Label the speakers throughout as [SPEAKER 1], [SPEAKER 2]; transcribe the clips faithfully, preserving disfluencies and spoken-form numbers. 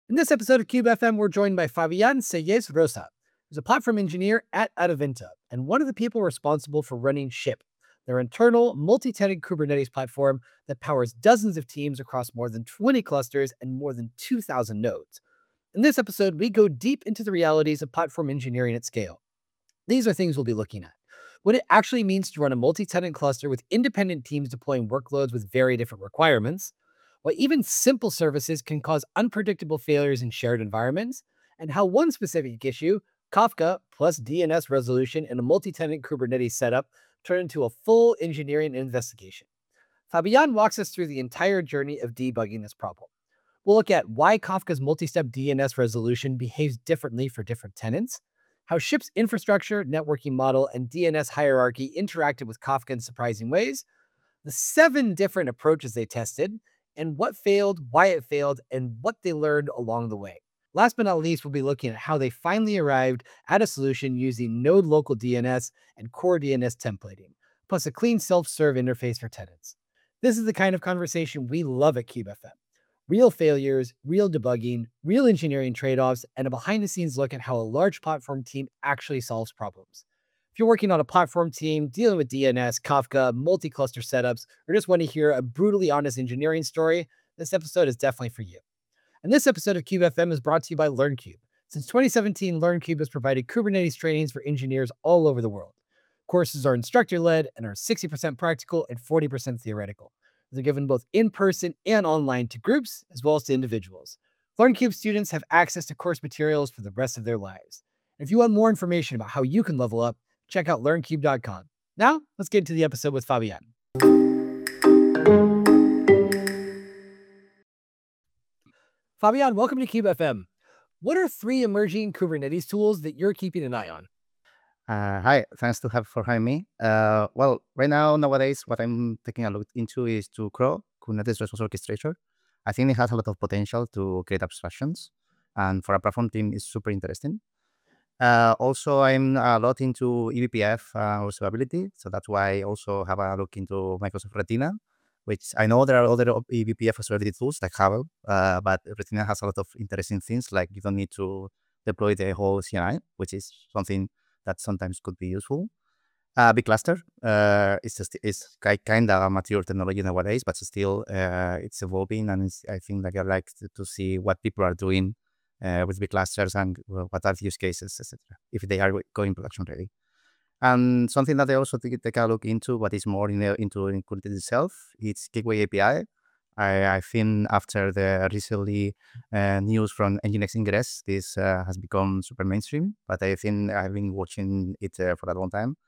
[SPEAKER 1] In this episode of Cube F M, we're joined by Fabian Seyes Rosa, who's a platform engineer at Adevinta and one of the people responsible for running Ship, their internal multi-tenant Kubernetes platform that powers dozens of teams across more than twenty clusters and more than two thousand nodes. In this episode, we go deep into the realities of platform engineering at scale. These are things we'll be looking at. What it actually means to run a multi-tenant cluster with independent teams deploying workloads with very different requirements, why even simple services can cause unpredictable failures in shared environments, and how one specific issue, Kafka plus D N S resolution in a multi-tenant Kubernetes setup, turned into a full engineering investigation. Fabian walks us through the entire journey of debugging this problem. We'll look at why Kafka's multi-step D N S resolution behaves differently for different tenants, how Ship's infrastructure, networking model, and D N S hierarchy interacted with Kafka in surprising ways, the seven different approaches they tested, and what failed, why it failed, and what they learned along the way. Last but not least, we'll be looking at how they finally arrived at a solution using node local D N S and core D N S templating, plus a clean self-serve interface for tenants. This is the kind of conversation we love at Cube F M. Real failures, real debugging, real engineering trade-offs, and a behind-the-scenes look at how a large platform team actually solves problems. If you're working on a platform team, dealing with D N S, Kafka, multi-cluster setups, or just want to hear a brutally honest engineering story, this episode is definitely for you. And this episode of Cube F M is brought to you by LearnCube. Since twenty seventeen, LearnCube has provided Kubernetes trainings for engineers all over the world. Courses are instructor-led and are sixty percent practical and forty percent theoretical. They're given both in-person and online to groups as well as to individuals. LearnCube students have access to course materials for the rest of their lives. And if you want more information about how you can level up, check out learn cube dot com. Now, let's get into the episode with Fabian. Fabian, welcome to Cube F M. What are three emerging Kubernetes tools that you're keeping an eye on?
[SPEAKER 2] Uh, hi, thanks to have for having me. Uh, well, right now, nowadays, what I'm taking a look into is to Crow, Kubernetes Resource Orchestrator. I think it has a lot of potential to create abstractions, and for a platform team, it's super interesting. Uh, also, I'm a lot into E B P F uh, observability, so that's why I also have a look into Microsoft Retina, which I know there are other E B P F observability tools like Havel, uh, but Retina has a lot of interesting things, like you don't need to deploy the whole C N I, which is something that sometimes could be useful. Uh, Big Cluster uh, is just is kind of a mature technology nowadays, but still uh, it's evolving, and it's, I think like I like to, to see what people are doing uh, with big clusters and well, what are the use cases, et cetera. If they are going production ready. And something that I also take, take a look into, what is more in the, into Kubernetes itself, it's Gateway A P I. I, I think after the recently uh, news from Nginx Ingress, this uh, has become super mainstream, but I think I've been watching it uh, for a long time.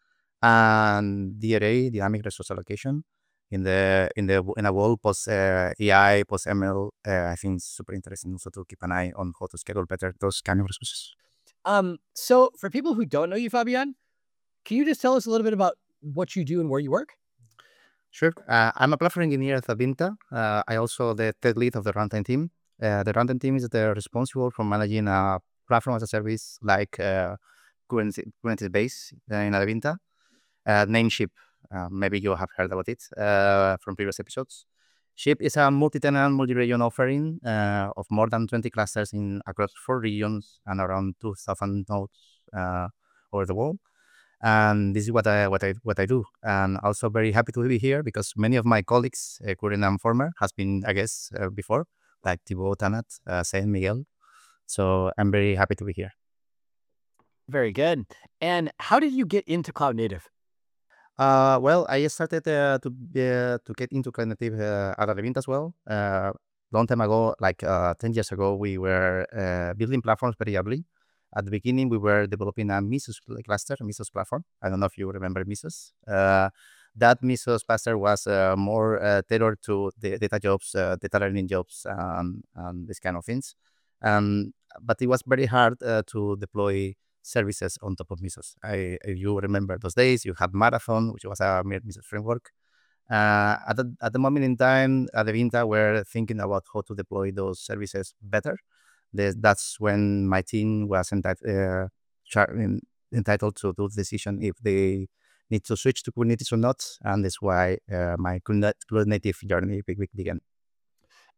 [SPEAKER 2] And D R A, dynamic resource allocation, in the in the in a world post uh, A I, post M L, uh, I think it's super interesting also to keep an eye on how to schedule better those kind of resources.
[SPEAKER 1] Um, so for people who don't know you, Fabian, can you just tell us a little bit about what you do and where you work?
[SPEAKER 2] Sure. Uh, I'm a platform engineer at Avinta. Uh, I also the tech lead of the runtime team. Uh, the runtime team is the responsible for managing a platform as a service like uh, Kubernetes, Kubernetes base uh, in Avinta. Uh, name Ship. Uh, maybe you have heard about it uh, from previous episodes. Ship is a multi-tenant, multi-region offering uh, of more than twenty clusters in across four regions and around two thousand nodes uh, over the world. And this is what I what I what I do. And also very happy to be here because many of my colleagues, uh, current and former, has been I guess uh, before, like Thibaut, Tanat, uh, Saint Miguel. So I'm very happy to be here.
[SPEAKER 1] Very good. And how did you get into cloud native?
[SPEAKER 2] Uh, well, I started uh, to uh, to get into cloud native uh, at Adevinta as well. Uh, long time ago, like uh, ten years ago, we were uh, building platforms very early. At the beginning, we were developing a Mesos cluster, a Mesos platform. I don't know if you remember Mesos. Uh, that Mesos cluster was uh, more uh, tailored to the data jobs, uh, data learning jobs, um, and this kind of things. Um, but it was very hard uh, to deploy services on top of Mesos. I, if you remember those days, you had Marathon, which was a Mesos framework. Uh, at, the, at the moment in time, at Adevinta, we're thinking about how to deploy those services better. This, that's when my team was entitled, uh, char- in, entitled to do the decision if they need to switch to Kubernetes or not. And that's why uh, my Kubernetes native journey began.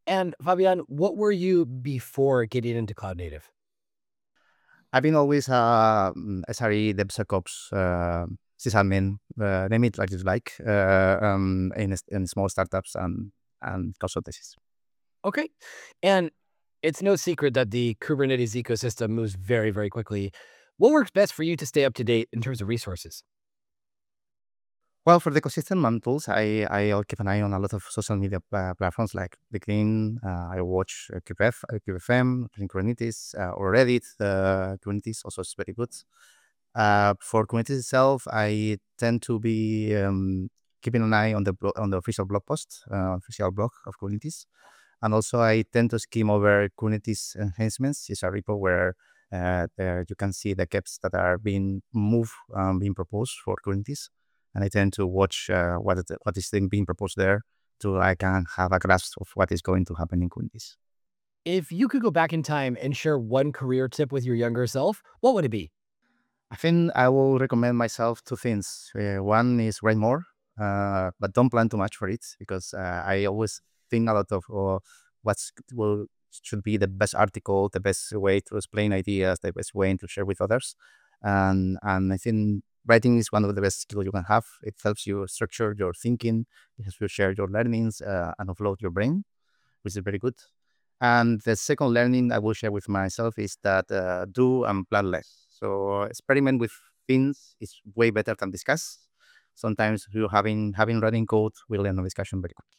[SPEAKER 1] And Fabian, what were you before getting into cloud native?
[SPEAKER 2] I've been always uh, mm, S R E, DevSecOps, uh, sysadmin, uh, name it like you like, uh, um, in, in small startups and, and consultancies.
[SPEAKER 1] Okay. And it's no secret that the Kubernetes ecosystem moves very, very quickly. What works best for you to stay up to date in terms of resources?
[SPEAKER 2] Well, for the ecosystem and tools, I, I'll keep an eye on a lot of social media uh, platforms like LinkedIn. Uh, I watch uh, Q F F, uh, Q F M, Kubernetes, uh, or Reddit. Uh, Kubernetes also is very good. Uh, for Kubernetes itself, I tend to be um, keeping an eye on the blo- on the official blog post, uh, official blog of Kubernetes, and also I tend to skim over Kubernetes enhancements. It's a repo where uh, there you can see the gaps that are being moved, um, being proposed for Kubernetes, and I tend to watch uh, what is what is being proposed there, so I can have a grasp of what is going to happen in Kubernetes.
[SPEAKER 1] If you could go back in time and share one career tip with your younger self, what would it be?
[SPEAKER 2] I think I will recommend myself two things. Uh, one is write more, uh, but don't plan too much for it because uh, I always think a lot of uh, what's will should be the best article, the best way to explain ideas, the best way to share with others, and and I think writing is one of the best skills you can have. It helps you structure your thinking, it helps you share your learnings uh, and offload your brain, which is very good. And the second learning I will share with myself is that uh, do and plan less. So experiment with things is way better than discuss. Sometimes you having having running code will end on discussion very quick.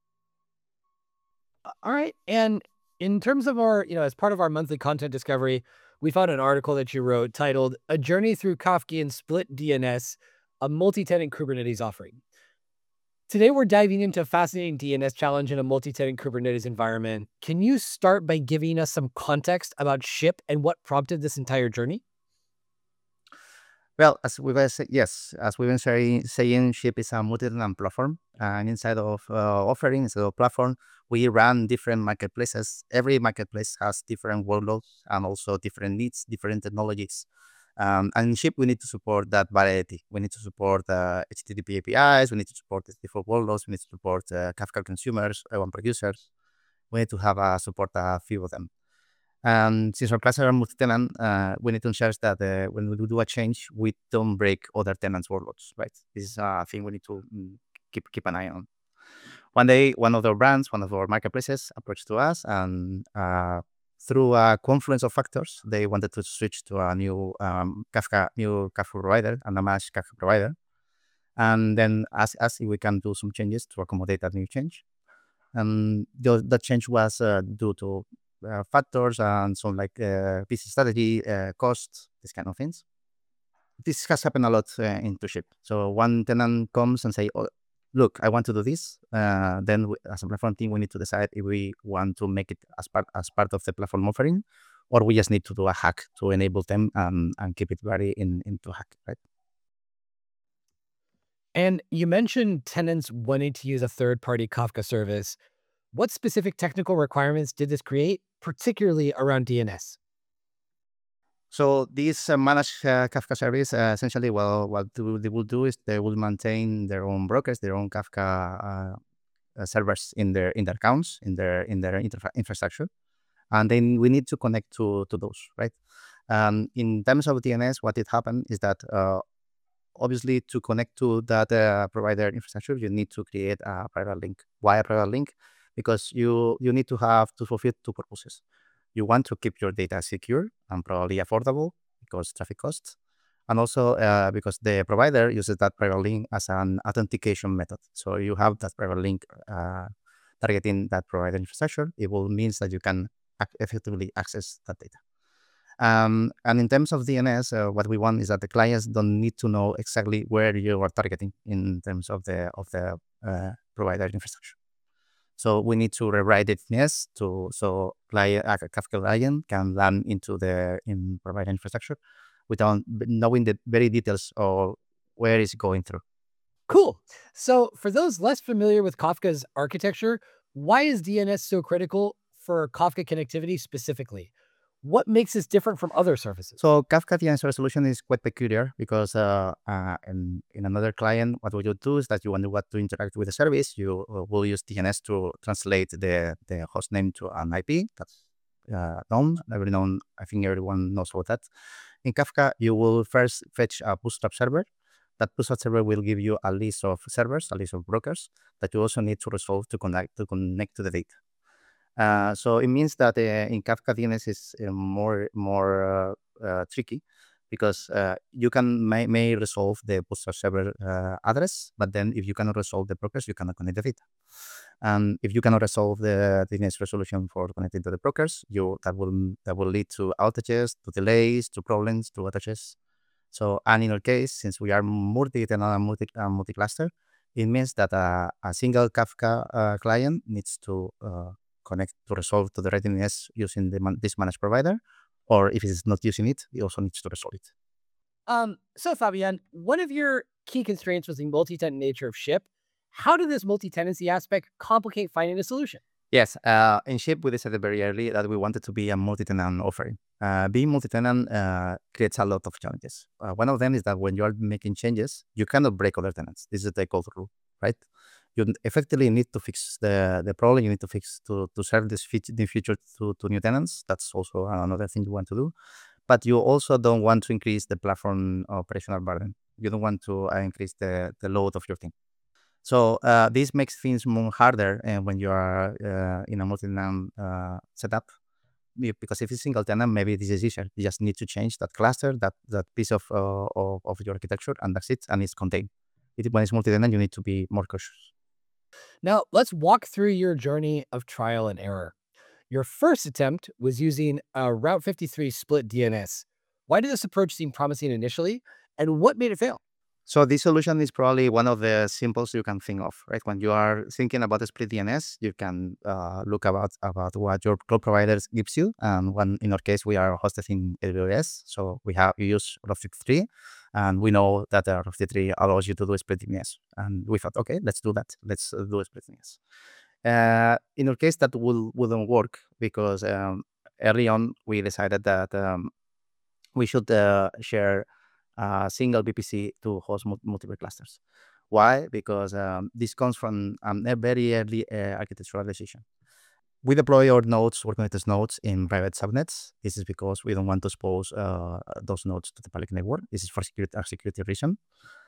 [SPEAKER 1] Uh, All right. And in terms of our, you know, as part of our monthly content discovery, we found an article that you wrote titled A Journey Through Kafkian Split D N S, a multi-tenant Kubernetes offering. Today, we're diving into a fascinating D N S challenge in a multi-tenant Kubernetes environment. Can you start by giving us some context about SHIP and what prompted this entire journey?
[SPEAKER 2] Well, as we were say, yes, as we've been saying, saying Ship is a multi-tenant platform, and inside of uh, offering, inside of platform, we run different marketplaces. Every marketplace has different workloads and also different needs, different technologies. Um, and in Ship, we need to support that variety. We need to support uh, H T T P A P Is. We need to support the default workloads. We need to support uh, Kafka consumers, O one producers. We need to have uh, support a few of them. And since our classes are multi-tenant, uh, we need to ensure that uh, when we do a change, we don't break other tenants' workloads, right? This is a thing we need to mm, keep keep an eye on. One day, one of our brands, one of our marketplaces approached to us, and uh, through a confluence of factors, they wanted to switch to a new um, Kafka, new Kafka provider, and a managed Kafka provider. And then ask us if we can do some changes to accommodate that new change. And the, that change was uh, due to uh, factors and some like uh, business strategy, uh, costs, these kind of things. This has happened a lot uh, into Ship. So one tenant comes and say, oh, look, I want to do this. Uh, then we, as a platform team, we need to decide if we want to make it as part as part of the platform offering, or we just need to do a hack to enable them um, and keep it very in into hack, right?
[SPEAKER 1] And you mentioned tenants wanting to use a third-party Kafka service. What specific technical requirements did this create, particularly around D N S?
[SPEAKER 2] So this uh, managed uh, Kafka service, uh, essentially, well, what do, they will do is they will maintain their own brokers, their own Kafka uh, uh, servers in their in their accounts, in their in their infra- infrastructure, and then we need to connect to to those, right? Um, in terms of D N S, what it happened is that uh, obviously to connect to that uh, provider infrastructure, you need to create a private link. Why a private link? Because you you need to have to fulfill two purposes. You want to keep your data secure and probably affordable because traffic costs, and also uh, because the provider uses that private link as an authentication method. So you have that private link uh, targeting that provider infrastructure. It will means that you can ac- effectively access that data. Um, and in terms of D N S, uh, what we want is that the clients don't need to know exactly where you are targeting in terms of the of the uh, provider infrastructure. So we need to rewrite the D N S to so client, a Kafka client can land into the in provider infrastructure without knowing the very details of where it's going through.
[SPEAKER 1] Cool. So, for those less familiar with Kafka's architecture, why is D N S so critical for Kafka connectivity specifically? What makes this different from other services?
[SPEAKER 2] So Kafka D N S resolution is quite peculiar because uh, uh, in, in another client, what you do is that you want to, want to interact with the service, you uh, will use D N S to translate the, the host name to an I P. That's uh, known, every known. I think everyone knows about that. In Kafka, you will first fetch a Bootstrap server. That Bootstrap server will give you a list of servers, a list of brokers that you also need to resolve to connect to connect to the data. Uh, so it means that uh, in Kafka D N S is uh, more more uh, uh, tricky because uh, you can may, may resolve the Bootstrap server uh, address, but then if you cannot resolve the brokers, you cannot connect the data. And if you cannot resolve the D N S resolution for connecting to the brokers, you that will that will lead to outages, to delays, to problems, to outages. So, and in our case, since we are multi-tenant and multi uh, multi-cluster, it means that uh, a single Kafka uh, client needs to uh, connect to resolve to the right D N S using the man this managed provider, or if it's not using it, it also needs to resolve it.
[SPEAKER 1] Um, so Fabian, one of your key constraints was the multi-tenant nature of SHIP. How did this multi-tenancy aspect complicate finding a solution?
[SPEAKER 2] Yes, uh, in SHIP, we decided very early that we wanted to be a multi-tenant offering. Uh, being multi-tenant uh, creates a lot of challenges. Uh, one of them is that when you are making changes, you cannot break other tenants. This is the golden rule, right? You effectively need to fix the, the problem. You need to fix to, to serve this feature, the future to, to new tenants. That's also another thing you want to do. But you also don't want to increase the platform operational burden. You don't want to uh, increase the, the load of your team. So uh, this makes things more harder uh, when you are uh, in a multi-tenant uh, setup, because if it's single tenant, maybe this is easier. You just need to change that cluster, that that piece of uh, of, of your architecture, and that's it, and it's contained. It, when it's multi-tenant, you need to be more cautious.
[SPEAKER 1] Now, let's walk through your journey of trial and error. Your first attempt was using a Route fifty-three split D N S. Why did this approach seem promising initially, and what made it fail?
[SPEAKER 2] So this solution is probably one of the simplest you can think of, right? When you are thinking about a split D N S, you can uh, look about about what your cloud providers gives you. And one in our case, we are hosted in A W S, so we have we use Route fifty-three, and we know that uh, Route fifty-three allows you to do a split D N S. And we thought, okay, let's do that. Let's uh, do a split D N S. Uh, in our case, that will wouldn't work because um, early on we decided that um, we should uh, share a single V P C to host mul- multiple clusters. Why? Because um, this comes from um, a very early uh, architectural decision. We deploy our nodes, our Kubernetes nodes in private subnets. This is because we don't want to expose uh, those nodes to the public network. This is for security, a security reason.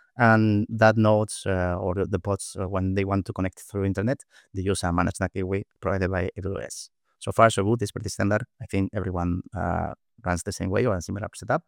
[SPEAKER 2] And that nodes uh, or the, the pods, uh, when they want to connect through internet, they use a managed NAT gateway provided by A W S. So far, so good. It's pretty standard. I think everyone uh, runs the same way or a similar setup.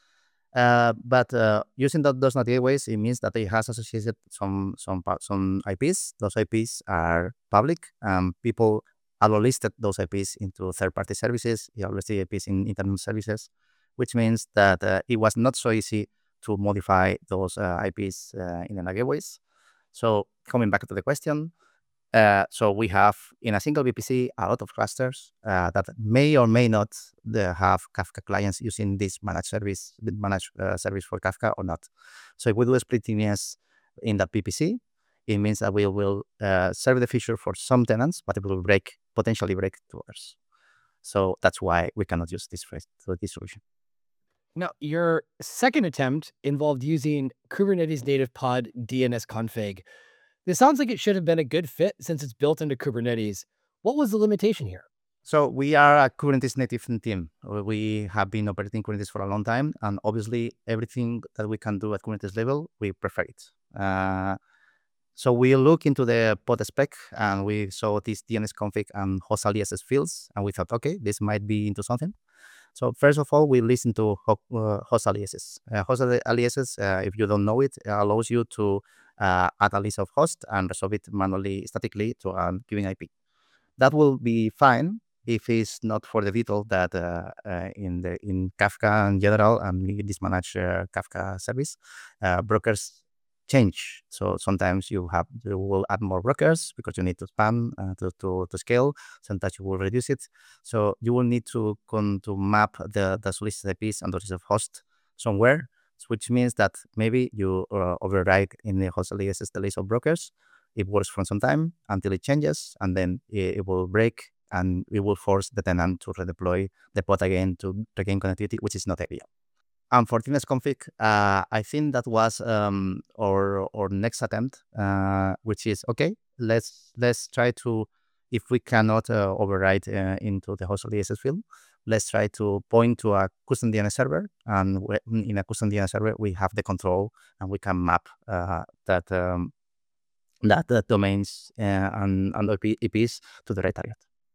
[SPEAKER 2] Uh, but uh, using that, those NAT gateways, it means that it has associated some some pa- some I Ps. Those I Ps are public. Um, people allow listed those I Ps into third-party services. You always see I Ps in internal services, which means that uh, it was not so easy to modify those uh, I Ps uh, in the NAT gateways. So coming back to the question, uh, so we have in a single V P C a lot of clusters uh, that may or may not uh, have Kafka clients using this managed service, managed uh, service for Kafka or not. So if we do a split D N S in that V P C, it means that we will uh, serve the feature for some tenants, but it will break potentially break to others. So that's why we cannot use this phrase, so this solution.
[SPEAKER 1] Now, your second attempt involved using Kubernetes native pod D N S config. This sounds like it should have been a good fit since it's built into Kubernetes. What was the limitation here?
[SPEAKER 2] So we are a Kubernetes native team. Uh, We have been operating Kubernetes for a long time, and obviously everything that we can do at Kubernetes level, we prefer it. Uh, so we look into the pod spec, and we saw this D N S config and host aliases fields, and we thought, okay, this might be into something. So first of all, we listen to ho- uh, host aliases. Uh, host ali- aliases, uh, if you don't know it, uh, allows you to uh, add a list of hosts and resolve it manually, statically to a given I P. That will be fine if it's not for the detail that uh, uh, in the in Kafka in general and in this managed uh, Kafka service, uh, brokers change. So sometimes you have you will add more brokers because you need to span uh, to, to to scale. Sometimes you will reduce it. So you will need to con- to map the the solicited I Ps and the list of host somewhere, which means that maybe you uh, override in the host aliases the list of brokers. It works for some time until it changes, and then it, it will break and it will force the tenant to redeploy the pod again to regain connectivity, which is not ideal. And for D N S config, uh, I think that was um, our our next attempt, uh, which is okay. Let's let's try to, if we cannot uh, override uh, into the host D S S field, let's try to point to a custom D N S server, and we- in a custom D N S server we have the control, and we can map uh, that um, that uh, domains uh, and and I P s to the right target.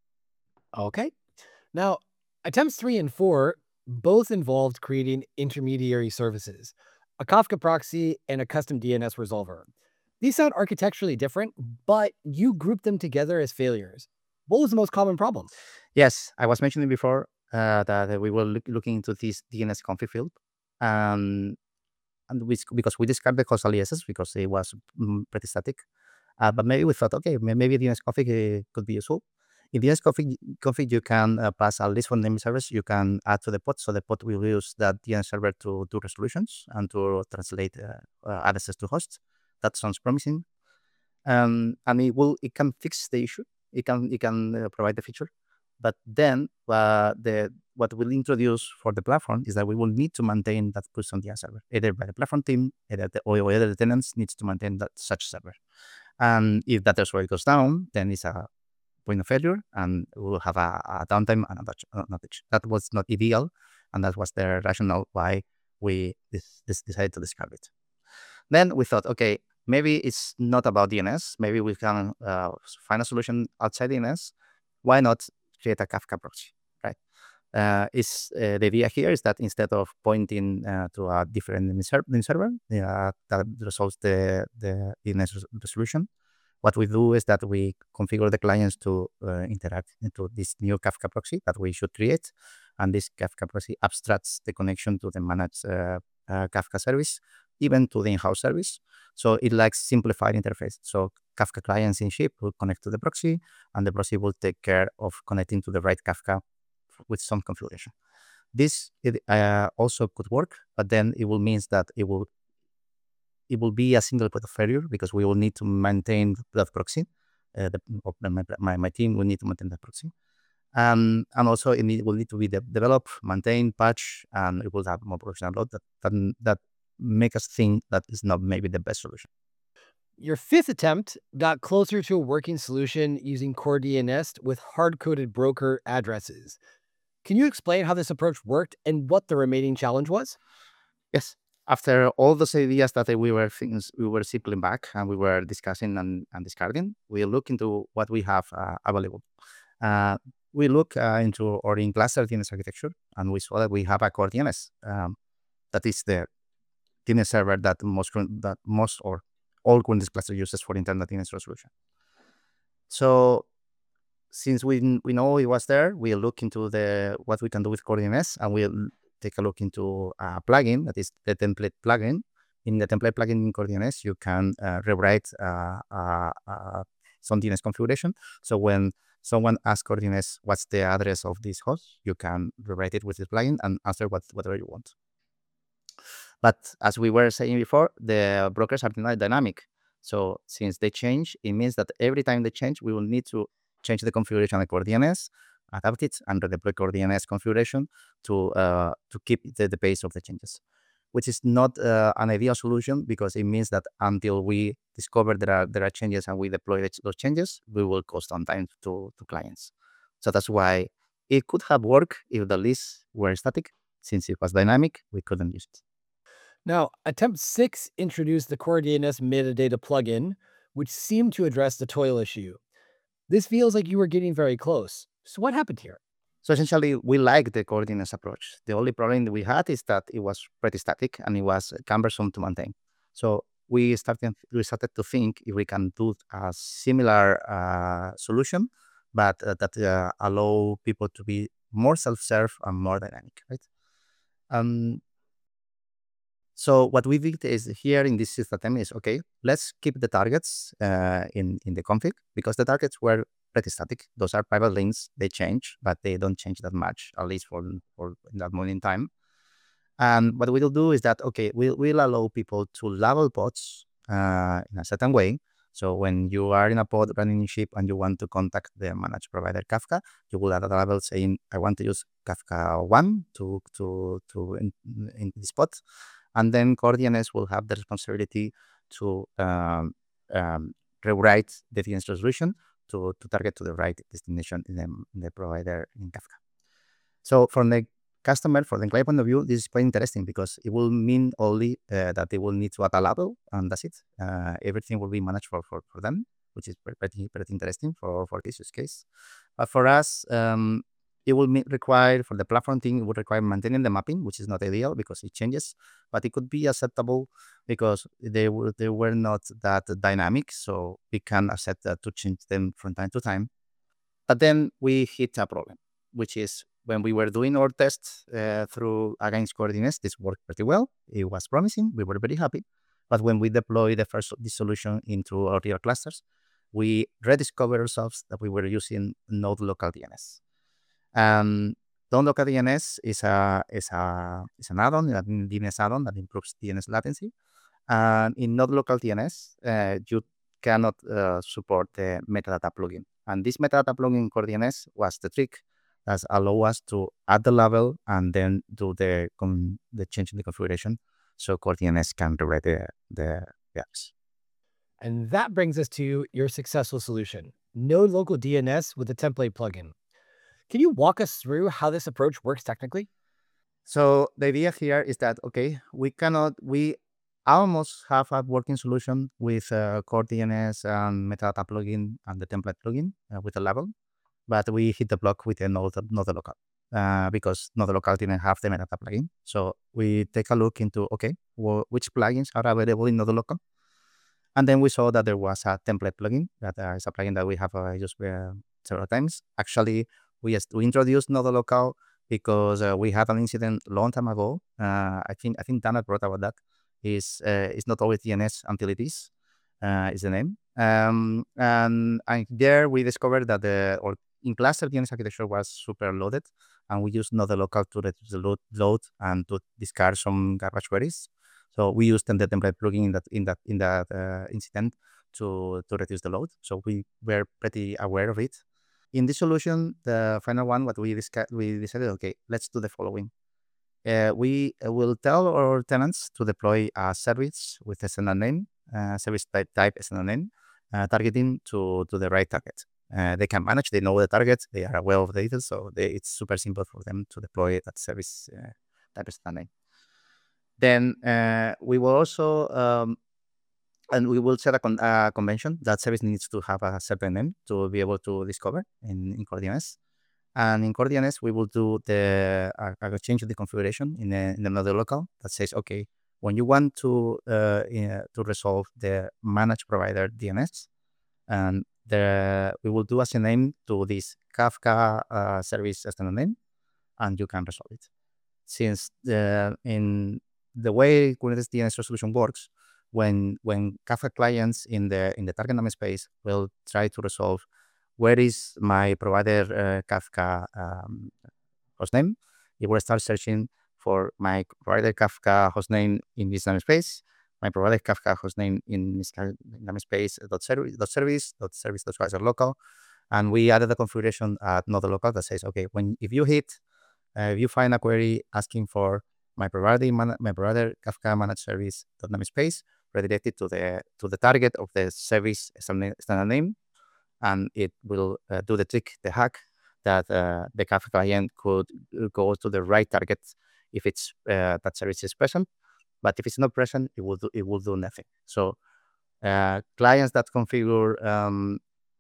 [SPEAKER 1] Okay. Now, attempts three and four both involved creating intermediary services, a Kafka proxy and a custom D N S resolver. These sound architecturally different, but you group them together as failures. What was the most common problem?
[SPEAKER 2] Yes, I was mentioning before uh, that we were look, looking into this D N S config field, um, and we, because we described the host aliases because it was mm, pretty static. Uh, but maybe we thought, okay, may- maybe D N S config uh, could be useful. In D N S config, config you can uh, pass a list from name servers you can add to the pod. So the pod will use that D N S server to do resolutions and to translate uh, uh, addresses to hosts. That sounds promising. Um, and it will it can fix the issue. It can it can uh, provide the feature. But then uh, the what we'll introduce for the platform is that we will need to maintain that custom D N S server, either by the platform team, either the, or either the tenants needs to maintain that such server. And if that where it goes down, then it's a point of failure, and we'll have a, a downtime and a notch- a outage. That was not ideal, and that was the rationale why we this, this decided to discard it. Then we thought, okay, maybe it's not about D N S. Maybe we can uh, find a solution outside D N S. Why not create a Kafka proxy, right? Uh, is uh, the idea here is that instead of pointing uh, to a different name ser- name server uh, that resolves the, the D N S res- resolution, what we do is that we configure the clients to uh, interact into this new Kafka proxy that we should create. And this Kafka proxy abstracts the connection to the managed uh, uh, Kafka service, even to the in-house service. So it likes simplified interface. So Kafka clients in ship will connect to the proxy, and the proxy will take care of connecting to the right Kafka with some configuration. This it, uh, also could work, but then it will means that it will it will be a single point of failure because we will need to maintain that proxy. Uh, the, my, my, my team will need to maintain that proxy. Um, and also it need, will need to be de- developed, maintained, patch, and it will have more production load that, that, that make us think that is not maybe the best solution.
[SPEAKER 1] Your fifth attempt got closer to a working solution using Core D N S with hard-coded broker addresses. Can you explain how this approach worked and what the remaining challenge was?
[SPEAKER 2] Yes. After all those ideas that we were things we were circling back and we were discussing and, and discarding, we look into what we have uh, available. Uh, we look uh, into our in-cluster D N S architecture, and we saw that we have a core D N S um, that is the D N S server that most that most or all Kubernetes cluster uses for internal D N S resolution. So since we we know it was there, we look into the what we can do with core D N S, and we'll take a look into a plugin that is the template plugin. In the template plugin in core D N S, you can uh, rewrite uh, uh, uh, some D N S configuration. So when someone asks core D N S what's the address of this host, you can rewrite it with this plugin and answer what, whatever you want. But as we were saying before, the brokers are not dynamic. So since they change, it means that every time they change, we will need to change the configuration of core D N S, adapt it, and redeploy core D N S configuration to uh, to keep the, the pace of the changes, which is not uh, an ideal solution because it means that until we discover there are there are changes and we deploy those changes, we will cost downtime to to clients. So that's why it could have worked if the lists were static. Since it was dynamic, we couldn't use it.
[SPEAKER 1] Now, attempt six introduced the Core D N S metadata plugin, which seemed to address the toil issue. This feels like you were getting very close. So what happened here?
[SPEAKER 2] So essentially, we like the core D N S approach. The only problem that we had is that it was pretty static and it was cumbersome to maintain. So we started we started to think if we can do a similar uh, solution, but uh, that uh, allow people to be more self-serve and more dynamic, right? Um, so what we did is here in this system is, okay, let's keep the targets uh, in, in the config because the targets were pretty static. Those are private links. They change, but they don't change that much, at least for, for in that moment in time. And what we'll do is that, okay, we'll, we'll allow people to label pods uh, in a certain way. So when you are in a pod running in ship and you want to contact the managed provider Kafka, you will add a label saying, I want to use Kafka one to to to in, in this pod. And then Core D N S will have the responsibility to um, um, rewrite the D N S resolution to, to target to the right destination in the, in the provider in Kafka. So from the customer, from the client point of view, this is quite interesting because it will mean only uh, that they will need to add a label and that's it. Uh, everything will be managed for, for, for them, which is pretty, pretty interesting for, for this use case. But for us, um, it will require, for the platform team, it would require maintaining the mapping, which is not ideal because it changes, but it could be acceptable because they were, they were not that dynamic. So we can accept that to change them from time to time. But then we hit a problem, which is when we were doing our tests uh, through against Core D N S, this worked pretty well. It was promising. We were very happy. But when we deployed the first this solution into our real clusters, we rediscovered ourselves that we were using Node Local D N S. Um, Node Local D N S is a is a is an add-on, a D N S add-on that improves D N S latency. And in Node Local D N S, uh, you cannot uh, support the metadata plugin. And this metadata plugin in Core D N S was the trick that allow us to add the label and then do the com- the change in the configuration so Core D N S can rewrite the, the, the apps.
[SPEAKER 1] And that brings us to your successful solution, Node Local D N S with a template plugin. Can you walk us through how this approach works technically?
[SPEAKER 2] So the idea here is that, okay, we cannot, we almost have a working solution with uh, Core D N S and metadata plugin and the template plugin uh, with a label, but we hit the block with a Node, Node Local uh, because Node Local didn't have the metadata plugin. So we take a look into, okay, well, which plugins are available in Node Local? And then we saw that there was a template plugin that uh, is a plugin that we have uh, used uh, several times. Actually, we, just, we introduced Node Local because uh, we had an incident a long time ago. Uh, I think I think Dana wrote about that. Is uh, it's not always D N S until it is. Uh, is the name. Um, and, and there we discovered that the or in cluster D N S architecture was super loaded, and we used Node Local to reduce the load, load and to discard some garbage queries. So we used the template plugin in that in that in that uh, incident to to reduce the load. So we were pretty aware of it. In this solution, the final one, what we discussed, we decided, okay, let's do the following. Uh, we uh, will tell our tenants to deploy a service with a standard name, uh, service type type standard name, uh, targeting to to the right target. Uh, they can manage, they know the target, they are aware of the data, so they, it's super simple for them to deploy that service uh, type standard name. Then uh, we will also um, and we will set a con- uh, convention that service needs to have a certain name to be able to discover in, in Core D N S. And in Core D N S, we will do the uh, a change of the configuration in, a, in another local that says, okay, when you want to uh, uh, to resolve the managed provider D N S, and the we will do as a name to this Kafka uh, service as a name, and you can resolve it. Since the in the way Kubernetes D N S resolution works, when when Kafka clients in the in the target namespace will try to resolve where is my provider uh, Kafka um, hostname, it will start searching for my provider Kafka hostname in this namespace, my provider Kafka hostname in this namespace dot service dot service dot service dot advisor local, and we added a configuration at Node Local that says, okay, when if you hit uh, if you find a query asking for my provider, man- my provider Kafka managed service namespace, redirect it to the to the target of the service standard name, and it will uh, do the trick, the hack that uh, the Kafka client could go to the right target if it's uh, that service is present. But if it's not present, it will do it will do nothing. So uh, clients that configure um,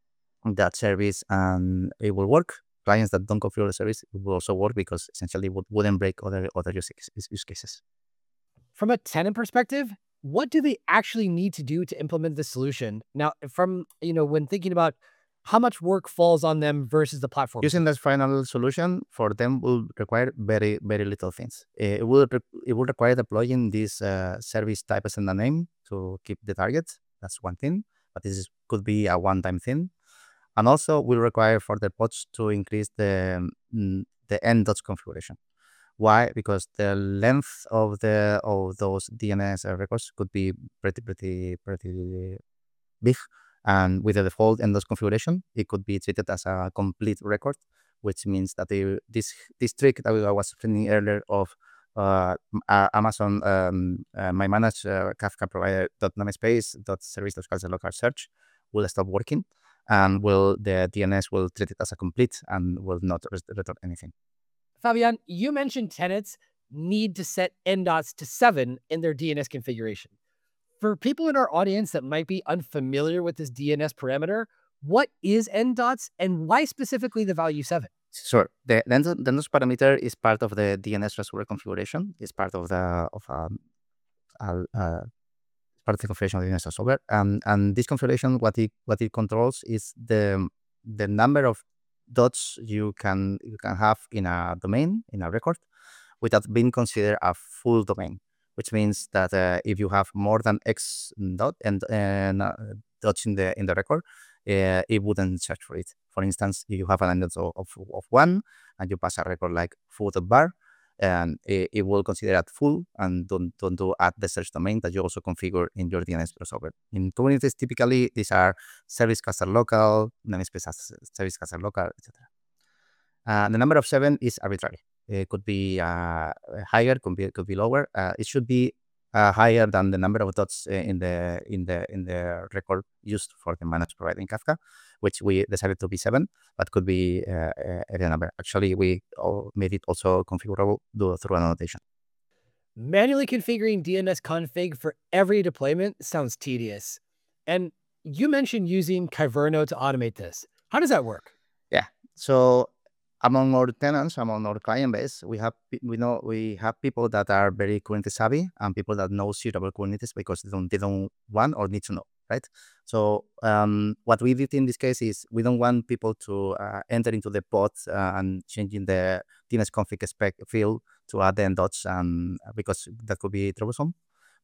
[SPEAKER 2] that service and it will work. Clients that don't configure the service, it will also work because essentially it would, wouldn't break other other use, use cases.
[SPEAKER 1] From a tenant perspective, what do they actually need to do to implement this solution? Now, from, you know, when thinking about how much work falls on them versus the platform.
[SPEAKER 2] Using this final solution for them will require very, very little things. It will re- it will require deploying this uh, service type as a name to keep the target. That's one thing, but this is, could be a one-time thing. And also will require for the pods to increase the mm, the end dots configuration. Why? Because the length of the of those D N S records could be pretty pretty pretty big, And with the default N DOS configuration, it could be treated as a complete record, which means that they, this this trick that I was explaining earlier of uh, uh, Amazon um, uh, my managed uh, Kafka provider dot namespace dot service dot local search will stop working, and will the D N S will treat it as a complete and will not return anything.
[SPEAKER 1] Fabian, you mentioned tenants need to set N DOTs to seven in their D N S configuration. For people in our audience that might be unfamiliar with this D N S parameter, what is N DOTs and why specifically the value seven?
[SPEAKER 2] Sure. The the DNS parameter is part of the D N S resolver configuration. It's part of the of um, uh, uh, part of the configuration of the D N S resolver. Um, and this configuration, what it what it controls is the the number of dots you can you can have in a domain, in a record, without being considered a full domain. Which means that uh, if you have more than X dot and, and uh, dots in the in the record, uh, it wouldn't search for it. For instance, if you have an index of, of, of one and you pass a record like foo.bar, and it, it will consider it full and don't don't do add the search domain that you also configure in your D N S resolver. In Kubernetes, typically these are service cluster local, namespace service cluster local, et cetera. Uh, the number of seven is arbitrary. It could be uh, higher, could be could be lower. Uh, it should be uh, higher than the number of dots in the in the in the record used for the managed provider in Kafka, which we decided to be seven, but could be uh, any number. Actually, we made it also configurable through an annotation.
[SPEAKER 1] Manually configuring D N S config for every deployment sounds tedious. And you mentioned using Kyverno to automate this. How does that work?
[SPEAKER 2] Yeah. So among our tenants, among our client base, we have we know we have people that are very Kubernetes savvy and people that know shit about Kubernetes because they don't they don't want or need to know, right? So um, what we did in this case is we don't want people to uh, enter into the pod uh, and changing the D N S config spec field to add the dots, and because that could be troublesome.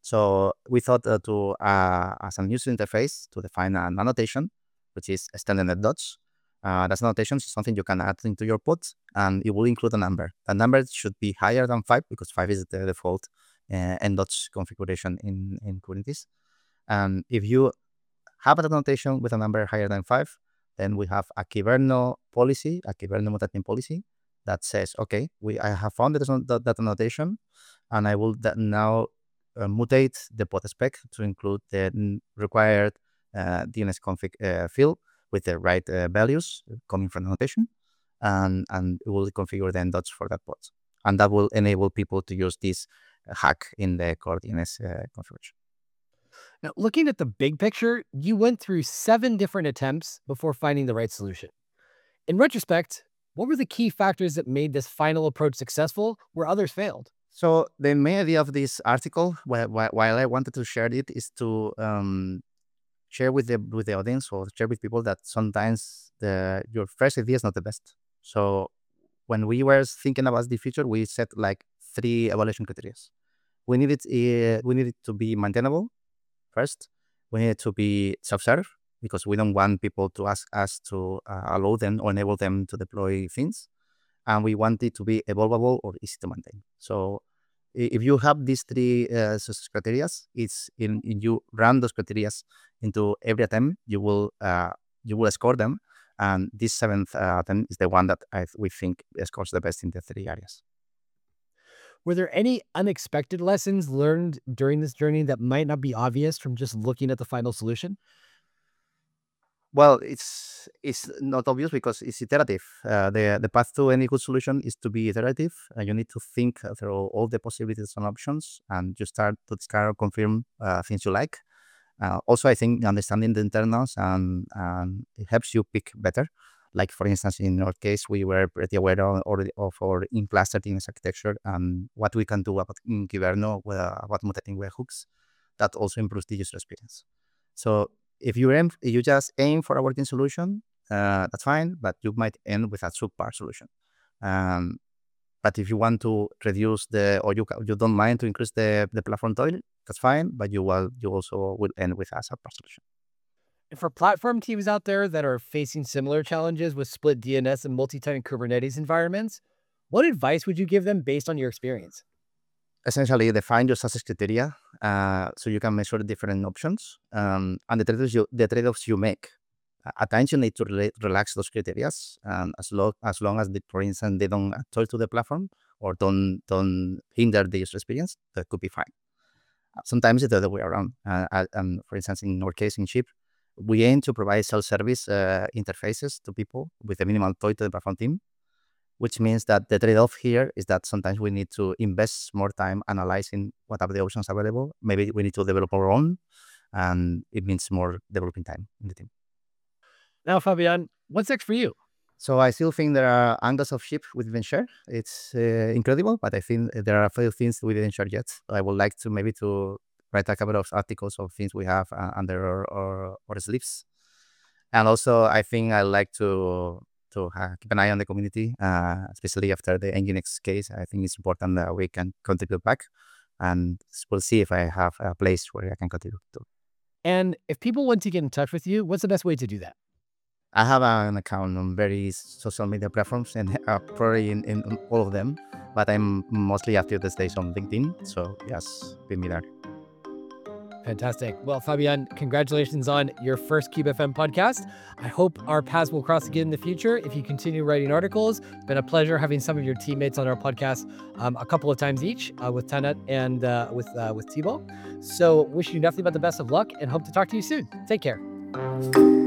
[SPEAKER 2] So we thought uh, to uh, as a user interface to define an annotation, which is standard dots. Uh, that's annotation is something you can add into your pods, and it will include a number. The number should be higher than five because five is the default uh, N DOTs configuration in, in Kubernetes. And if you have an annotation with a number higher than five, then we have a Kyverno policy, a Kyverno mutating policy that says, okay, we I have found that, that, that annotation, and I will that now uh, mutate the pod spec to include the required uh, D N S config uh, field with the right uh, values coming from the annotation, and, and it will configure the N DOTs for that pod. And that will enable people to use this hack in the core D N S uh, configuration.
[SPEAKER 1] Now, looking at the big picture, you went through seven different attempts before finding the right solution. In retrospect, what were the key factors that made this final approach successful where others failed?
[SPEAKER 2] So the main idea of this article, while, while I wanted to share it, is to um, share with the with the audience or share with people that sometimes the your first idea is not the best. So when we were thinking about the future, we set like three evaluation criteria. We needed uh, we needed to be maintainable first. We needed to be self-serve because we don't want people to ask us to uh, allow them or enable them to deploy things, and we want it to be evolvable or easy to maintain. So if you have these three uh, success criteria, it's in, in you run those criteria into every attempt, you will uh, you will score them, and this seventh uh, attempt is the one that I, we think scores the best in the three areas.
[SPEAKER 1] Were there any unexpected lessons learned during this journey that might not be obvious from just looking at the final solution?
[SPEAKER 2] Well, it's it's not obvious because it's iterative. Uh, the the path to any good solution is to be iterative. Uh, you need to think through all the possibilities and options, and you start to discard or confirm uh, things you like. Uh, also, I think understanding the internals and, and it helps you pick better. Like for instance, in our case, we were pretty aware of, already of our in-cluster D N S architecture and what we can do about in Kyverno with, uh, about mutating webhooks. That also improves the user experience. So if you aim, if you just aim for a working solution, uh, that's fine, but you might end with a subpar solution. Um, but if you want to reduce the, or you you don't mind to increase the, the platform toil, that's fine, but you will you also will end with a subpar solution.
[SPEAKER 1] For platform teams out there that are facing similar challenges with split D N S and multi-tenant Kubernetes environments, what advice would you give them based on your experience?
[SPEAKER 2] essentially define your success criteria uh, so you can measure different options um, and the trade-offs you, the trade-offs you make. At times you need to re- relax those criteria um, as, lo- as long as, the, for instance, they don't toll to the platform or don't don't hinder the user experience. That could be fine. Sometimes it's the other way around. Uh, uh, um, for instance, in our case in Ship, we aim to provide self-service uh, interfaces to people with a minimal toll to the platform team, which means that the trade-off here is that sometimes we need to invest more time analyzing what are the options available. Maybe we need to develop our own, and it means more developing time in the team.
[SPEAKER 1] Now, Fabian, what's next for you?
[SPEAKER 2] So I still think there are angles of Ship we didn't share. It's uh, incredible, but I think there are a few things we didn't share yet. I would like to maybe to write a couple of articles of things we have uh, under our, our, our sleeves. And also, I think I like to to uh, keep an eye on the community, uh, especially after the Nginx case. I think it's important that we can contribute back, and we'll see if I have a place where I can contribute to.
[SPEAKER 1] And if people want to get in touch with you, what's the best way to do that?
[SPEAKER 2] I have an account on various social media platforms and uh, probably in, in all of them, but I'm mostly active these days on LinkedIn. So yes, pin me there.
[SPEAKER 1] Fantastic. Well, Fabian, congratulations on your first CubeFM podcast. I hope our paths will cross again in the future if you continue writing articles. It's been a pleasure having some of your teammates on our podcast um, a couple of times each uh, with Tanat and uh, with uh, with Thibault. So wish you nothing but the best of luck and hope to talk to you soon. Take care.